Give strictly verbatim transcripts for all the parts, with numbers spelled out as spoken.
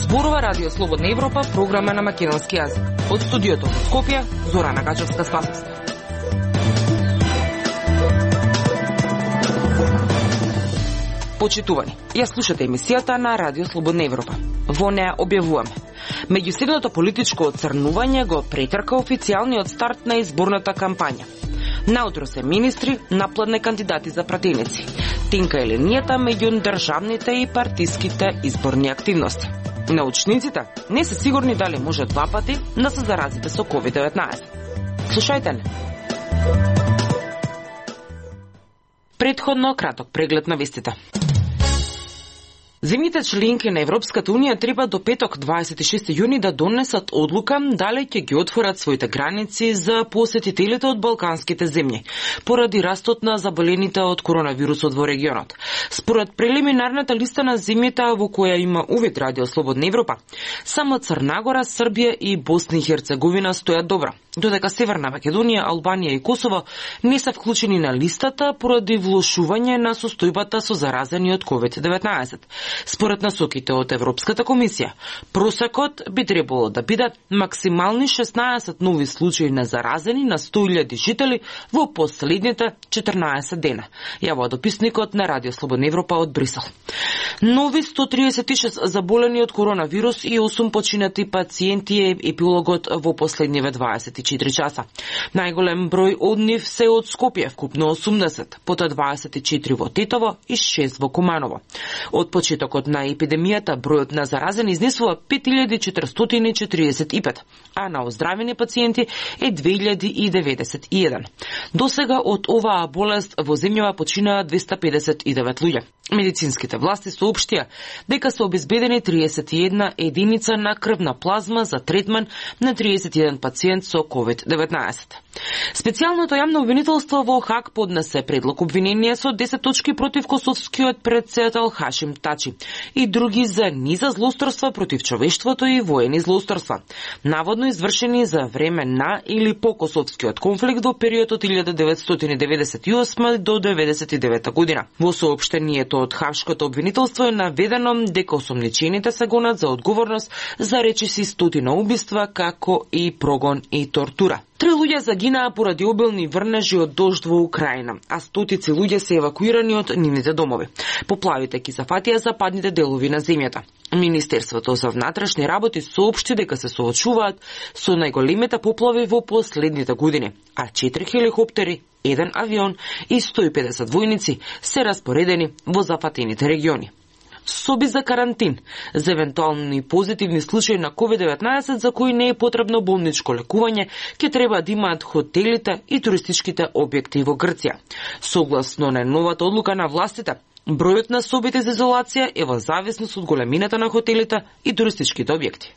Зборува Радио Слободна Европа, програма на македонски јазик. Од студиото во Скопје, Зорана Гачевска-Спасовска. Почитувани, ја слушате емисијата на Радио Слободна Европа. Во неа објавуваме: меѓусебното политичко оцрнување го претрка официјалниот старт на изборната кампања. Наутро се министри, напладне кандидати за пратеници. Тинка е линијата меѓу државните и партиските изборни активности. Научниците не се сигурни дали може два пати да се заразите со ковид деветнаесет. Слушајте не. Предходно краток преглед на вестите. Земјите членки на Европската Унија треба до петок дваесет и шести јуни да донесат одлука дали ќе ги отворат своите граници за посетителите од балканските земји, поради растот на заболените од коронавирусот во регионот. Според прелиминарната листа на земјите во која има увид Радио Слободна Европа, само Црна Гора, Србија и Босна и Херцеговина стојат добра, додека Северна Македонија, Албанија и Косово не се вклучени на листата поради влошување на состојбата со заразени од ковид деветнаесет. Според насоките од Европската комисија, просекот би требало да бидат максимални шеснаесет нови случаи на заразени на сто илјади жители во последните четрнаесет дена, јавува дописникот на Радио Слободна Европа од Брисел. Нови сто триесет и шест заболени од коронавирус и осум починати пациенти е епилогот во последниве дваесет и четири часа. Најголем број од нив се од Скопје, вкупно осумдесет, пота дваесет и четири во Тетово и шест во Куманово. Од почетокот на епидемијата бројот на заразени изнесува пет илјади четиристотини четиридесет и пет, а на оздравени пациенти е две илјади деветдесет и еден. Досега од оваа болест во земјава починаа двеста педесет и девет луѓе. Медицинските власти соопштија дека се обезбедени триесет и една единица на крвна плазма за третман на триесет и еден пациент со ковид деветнаесет. Специјалното јавно обвинителство во Хаг поднесе предлог обвинение со десет точки против косовскиот претседател Хашим Тачи и други за низа злосторства против човештвото и воени злосторства, наводно извршени за време на или по косовскиот конфликт во период од илјада деветстотини деветдесет и осма до деветдесет и девета година. Во соопштението од Хагшкото обвинителство е наведено дека осомничените се гонат за одговорност за речиси стотина убиства, како и прогон и тортура. Три луѓе загинаа поради обилни врнежи од дожд во Украина, а стотици луѓе се евакуирани од нивните домови. Поплавите ги зафатија западните делови на земјата. Министерството за внатрешни работи соопшти дека се соочуваат со најголемите поплави во последните години, а четири хеликоптери, еден авион и сто и педесет војници се распоредени во зафатените региони. Соби за карантин за евентуални позитивни случаи на ковид деветнаесет за кои не е потребно болничко лекување ќе треба да имаат хотелите и туристичките објекти во Грција. Согласно на новата одлука на властите, бројот на собите за изолација е во зависност од големината на хотелите и туристичките објекти.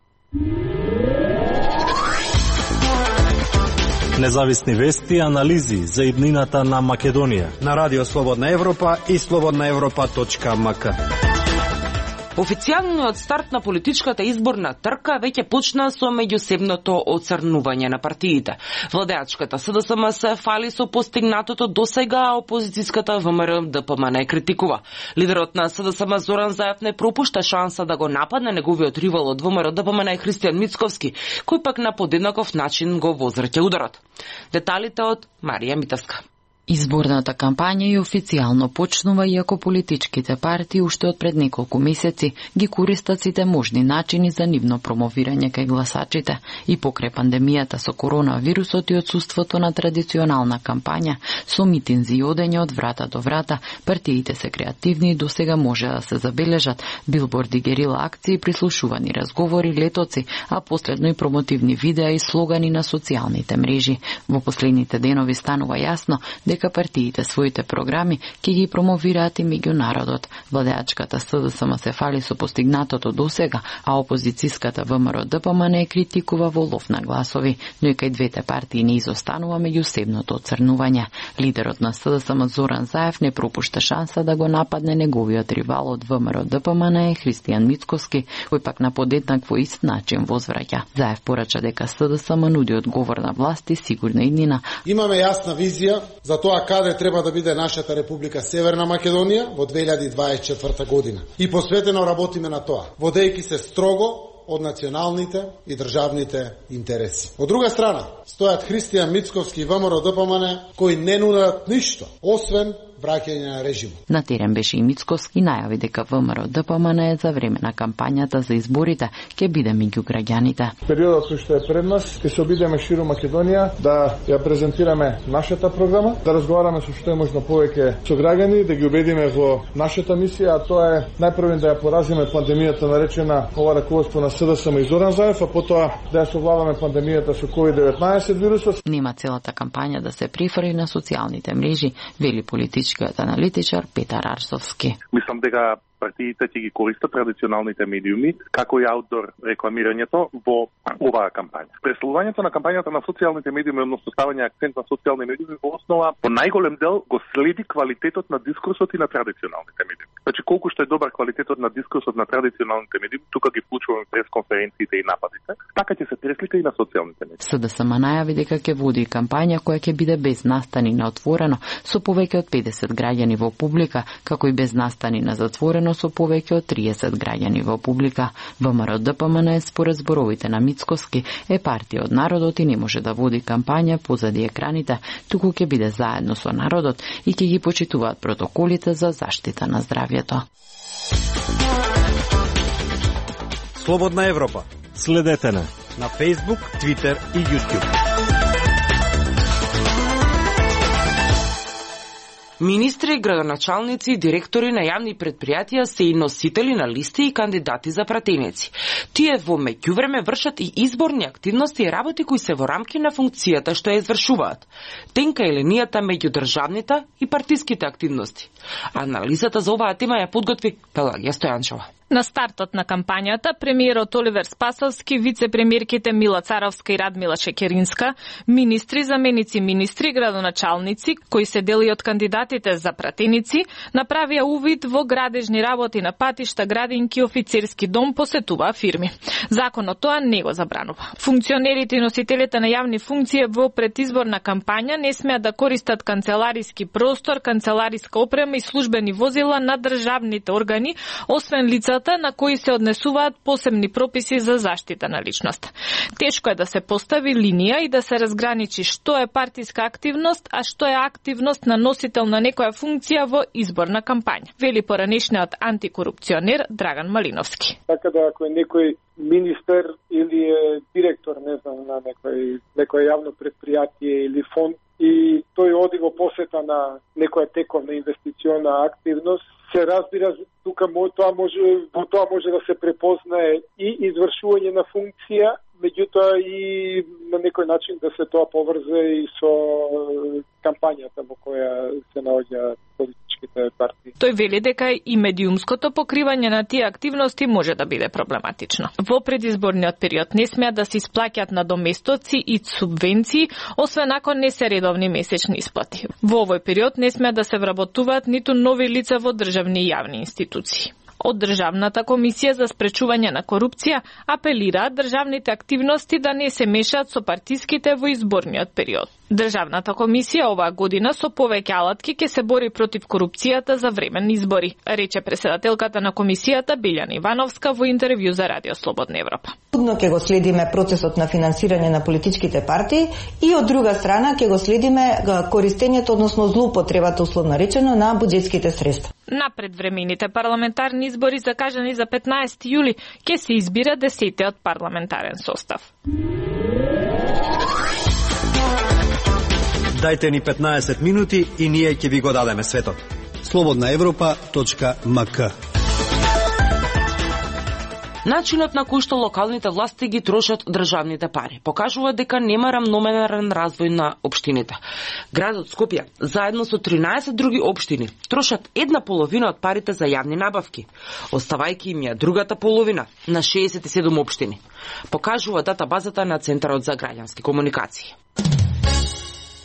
Независни вести и анализи за иднината на Македонија на Радио Слободна Европа и слободна европа точка ем ка. Официјалниот старт на политичката изборна трка веќе почна со меѓусебното оцрнување на партиите. Владеачката С Д С М се фали со постигнатото досега, а опозицијската В М Р Д П М Н критикува. Лидерот на С Д С М Зоран Заев не пропушта шанса да го нападне неговиот ривал од В М Р Д П М Н Христијан Мицковски, кој пак на подеднаков начин го возвраќа ударот. Деталите од Марија Митевска. Изборната кампања и официјално почнува, иако политичките партии уште од пред неколку месеци ги користат сите можни начини за нивно промовирање кај гласачите. И покрај пандемијата со коронавирусот и отсуството на традиционална кампања со митинзи и одење од врата до врата, партиите се креативни и досега може да се забележат билборди, герила акции, прислушувани разговори, летоци, а последно и промотивни видеа и слогани на социјалните мрежи. Во последните денови станува јасно дека партиите своите програми ќе ги промовираат и меѓу народот. Владеачката С Д С М се фали со постигнатото досега, а опозицијската В М Р Д П М Н критикува во лов на гласови, но и кај двете партии не изостанува меѓусебното оцрнување. Лидерот на С Д С М Зоран Заев не пропушта шанса да го нападне неговиот ривал од В М Р Д П М Н Христијан Мицковски, кој пак на подеднак во ист начин возвраќа. Заев порача дека С Д С М нуди одговор на власт и сигурна иднина. Имаме јасна визија за тоа каде треба да биде нашата Република Северна Македонија во две илјади дваесет и четврта година. И посветено работиме на тоа, водејќи се строго од националните и државните интереси. Од друга страна, стојат Христијан Мицковски и ВМРО Д П М Н, кои не нудат ништо, освен враќање на режимот. На терен беше и Мицковски најави дека ВМРО Д П М Н за време на кампањата за изборите ќе биде меѓу граѓаните. Периодот кој што е пред нас, ќе се обидеме ширум Македонија да ја презентираме нашата програма, да разговараме со што е можно повеќе со граѓани, да ги убедиме во нашата мисија, а тоа е најпрво да ја поразиме пандемијата наречена ова раководство на С Д С М и Зоран Заев, а потоа да ја совладаме пандемијата со ковид деветнаесет вирусот. Нема целата кампања да се прифрли на социјалните мрежи, вели политичкиот аналитичар Петар Арсовски. Мислам дека партиите ќе ги користат традиционалните медиуми како и аутдор рекламирањето во оваа кампања. Преслувањето на кампањата на социјалните медиуми, односно ставање акцент на социјални медиуми, во основа по најголем дел го следи квалитетот на дискурсот и на традиционалните медиуми. Значи колку што е добар квалитетот на дискурсот на традиционалните медиуми, тука ги вклучуваме пресконференциите и нападите, така ќе се преслика и на социјалните медиуми. С Д С М најави дека ќе води кампања која ќе биде без настани на отворено, со повеќе од педесет граѓани во публика, како и без настани на затворено со повеќе од триесет граѓани во публика. ВМРО Д П М Н според зборовите на Мицковски е партија од народот и не може да води кампања позади екраните, туку ќе биде заедно со народот и ќе ги почитуваат протоколите за заштита на здравјето. Слободна Европа. Следете на на Facebook, Twitter и YouTube. Министри, градоначалници и директори на јавни предпријатија се и носители на листи и кандидати за пратеници. Тие во меѓувреме вршат и изборни активности и работи кои се во рамки на функцијата што ја извршуваат. Тенка е линијата меѓу државните и партиските активности. Анализата за оваа тема ја подготви Пелагија Стојанчова. На стартот на кампањата, премиерот Оливер Спасовски, вице-премиерките Мила Царовска и Радмила Шекеринска, министри, заменици министри, градоначалници, кои се дели од кандидатите за пратеници, направија увид во градежни работи на патишта, градинки, офицерски дом, посетуваа фирми. Законот тоа не го забранува. Функционерите и носителите на јавни функции во предизборна кампања не смеат да користат канцелариски простор, канцелариска опрема и службени возила на државните органи, освен лицата на кои се однесуваат посебни прописи за заштита на личноста. Тешко е да се постави линија и да се разграничи што е партиска активност, а што е активност на носител на некоја функција во изборна кампања, вели поранешниот антикорупционер Драган Малиновски. Така да ако е некој министер или е директор, не знам, на некој некој јавно предпријатие или фонд и тој оди во посета на некоја тековна инвестициона активност, се разбира, тука тоа може, во тоа може да се препознае и извршување на функција, меѓутоа и на некој начин да се тоа поврзе и со кампањата во која се наоѓа политичките партии. Тој вели дека и медиумското покривање на тие активности може да биде проблематично. Во предизборниот период не смеат да се исплаќаат надоместоци и субвенции, освен ако не се редовни месечни исплати. Во овој период не смеат да се вработуваат ниту нови лица во државни и јавни институции. Од Државната комисија за спречување на корупција апелираат државните активности да не се мешаат со партиските во изборниот период. Државната комисија оваа година со повеќе алатки ќе се бори против корупцијата за временни избори, рече претседателката на комисијата Билјана Ивановска во интервју за Радио Слободна Европа. Будно ќе го следиме процесот на финансирање на политичките партии и од друга страна ќе го следиме користењето, односно злоупотребата, условно речено, на буџетските средства. На предвремените парламентарни избори закажани за петнаесети јули ќе се избира десетиот парламентарен состав. Дајте ни петнаесет минути и ние ќе ви го дадеме светот. слободна европа точка м к. Начинот на кој што локалните власти ги трошат државните пари покажува дека нема рамномерен развој на општините. Градот Скопје, заедно со тринаесет други општини, трошат една половина од парите за јавни набавки, оставајќи им ја другата половина на шеесет и седум општини, покажува датабазата на Центарот за граѓански комуникации.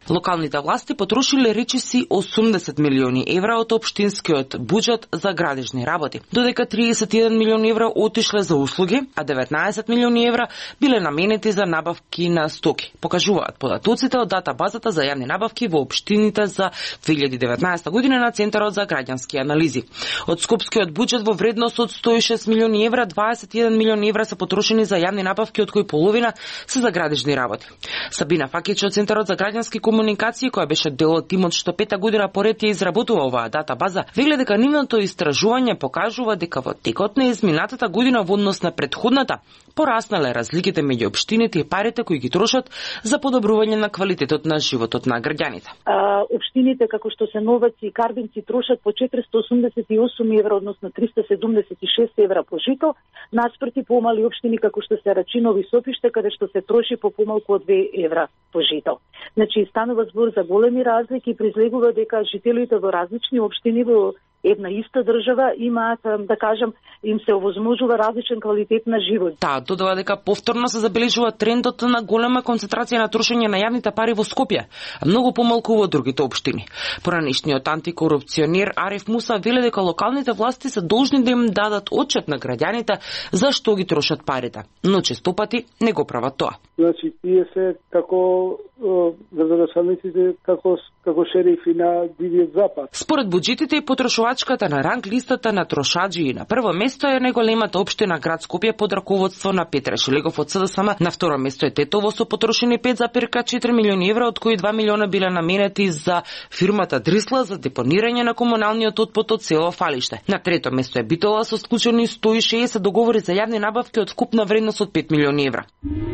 Локалните власти потрошиле речиси осумдесет милиони евра од општинскиот буџет за градежни работи, додека триесет и еден милиони евра отишле за услуги, а деветнаесет милиони евра биле наменети за набавки на стоки, покажуваат податоците од датабазата за јавни набавки во општините за две илјади и деветнаесета година на Центарот за граѓански анализи. Од скопскиот буџет во вредност од сто и шест милиони евра, дваесет и еден милиони евра се потрошени за јавни набавки, од кои половина се за градежни работи. Сабина Факич од Центарот за граѓански комуникации, која беше дел од тимот што пета година поред ја изработува оваа датабаза, вели дека нивното истражување покажува дека во текот на изминатата година во однос на претходната пораснале разликите меѓу општините и парите кои ги трошат за подобрување на квалитетот на животот на граѓаните. А, општините како што се Новац и Карбинци трошат по четиристо осумдесет и осум евра, односно триста седумдесет и шест евра по жито, наспроти помали општини како што се Рачиново и Сопиште, каде што се троши по помалку од две евра по жито. Значи, станува збор за големи разлики и произлегува дека жителите во различни општини во една иста држава имаат, да кажам, им се овозможува различен квалитет на живот. Таа додава дека повторно се забележува трендот на голема концентрација на трошење на јавните пари во Скопје, а многу помалку во другите општини. Поранешниот антикорупционер Ариф Муса вели дека локалните власти се должни да им дадат отчет на граѓаните за што ги трошат парите, но често пати не го прават тоа. Значи, тие се како градоначалниците како како шерифи на Дивиот Запад. Според буџетите и потрошувачката на ранг листата на трошаџи, на прво место е најголемата општина град Скопје под раководство на Петре Шелегов од СДСМ, на второ место е Тетово со потрошени пет зарез четири милиони евра, од кои два милиона биле наменети за фирмата Дрисла за депонирање на комуналниот отпад од село Фалиште. На трето место е Битола со склучени сто и шеесет договори за јавни набавки од скупна вредност од пет милиони евра.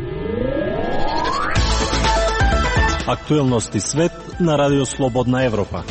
Актуелности свет на Радио Слободна Европа.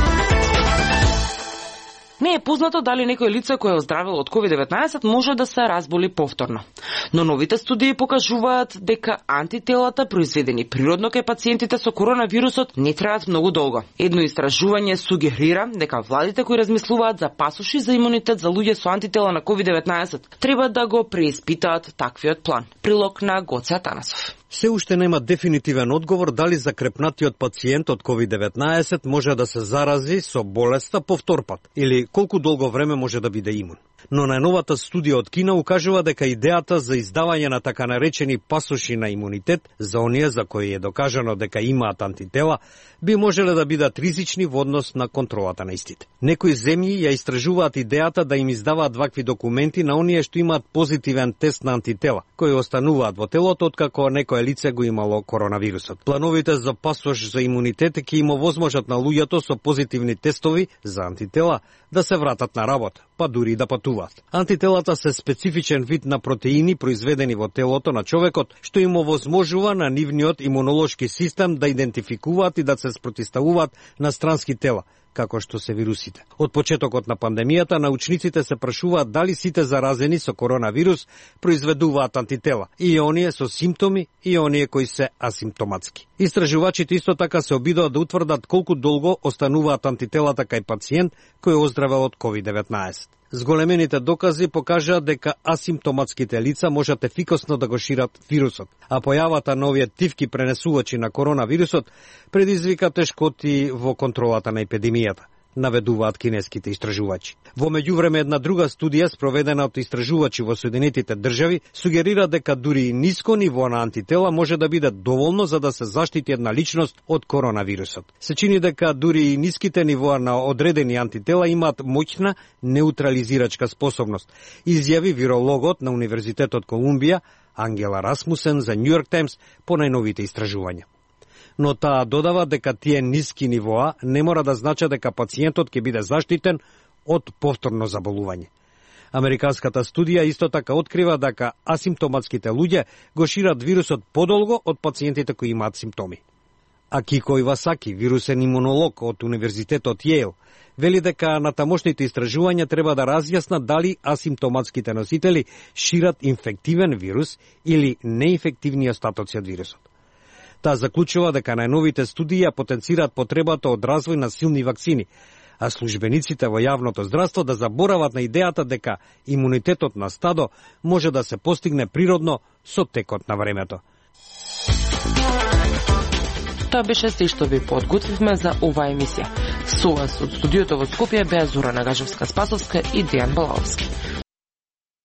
Не е познато дали некој лице кое е оздравило од ковид деветнаесет може да се разболи повторно. Но новите студии покажуваат дека антителата произведени природно кај пациентите со коронавирусот не траат многу долго. Едно истражување сугерира дека владите кои размислуваат за пасоши за имунитет за луѓе со антитела на ковид деветнаесет треба да го преиспитаат таквиот план. Прилог на Гоце Атанасов. Се уште нема дефинитивен одговор дали закрепнатиот пациент од ковид деветнаесет може да се зарази со болеста по втор пат или колку долго време може да биде имун. Но најновата студија од Кина укажува дека идејата за издавање на така наречени пасоши на имунитет за оние за кои е докажано дека имаат антитела би можеле да бидат ризични во однос на контролата на истите. Некои земји ја истражуваат идејата да им издаваат вакви документи на оние што имаат позитивен тест на антитела, кои остануваат во телото откако некое лице го имало коронавирусот. Плановите за пасош за имунитет ќе им овозможат на луѓето со позитивни тестови за антитела да се вратат на работа, па дури да патуваат. Антителата се специфичен вид на протеини произведени во телото на човекот, што им овозможува на нивниот имунолошки систем да идентификуваат и да се спротиставуваат на странски тела, како што се вирусите. Од почетокот на пандемијата, научниците се прашуваат дали сите заразени со коронавирус произведуваат антитела, и оние со симптоми, и оние кои се асимптоматски. Истражувачите исто така се обидоа да утврдат колку долго остануваат антителата кај пациент кој е оздравел од ковид деветнаесет. Зголемените докази покажаат дека асимптоматските лица можат ефикасно да го шират вирусот, а појавата на овие тивки пренесувачи на коронавирусот предизвика тешкоти во контролата на епидемијата, наведуваат кинеските истражувачи. Во меѓувреме една друга студија спроведена од истражувачи во Соединетите држави сугерира дека дури и ниско ниво на антитела може да биде доволно за да се заштити една личност од коронавирусот. Се чини дека дури и ниските нивоа на одредени антитела имаат моќна неутрализирачка способност, изјави вирологот на Универзитетот Колумбија Ангела Расмусен за Нью Йорк Таймс по најновите истражувања. Но таа додава дека тие ниски нивоа не мора да значат дека пациентот ќе биде заштитен од повторно заболување. Американската студија исто така открива дека асимптоматските луѓе го шират вирусот подолго од пациентите кои имаат симптоми. Акико Ивасаки, вирусен имунолог од Универзитетот Јейл, вели дека на тамошните истражувања треба да разјаснат дали асимптоматските носители шират инфективен вирус или неинфективни остатоци од вирусот. Таа заклучува дека најновите студии ја потенцираат потребата од развој на силни вакцини, а службениците во јавното здравство да заборават на идејата дека имунитетот на стадо може да се постигне природно со текот на времето. Тоа беше се што ви подготвивме за оваа емисија. Со вас од студиото во Скопје беа Зора Нагажевска-Спасовска и Дејан Балаовски.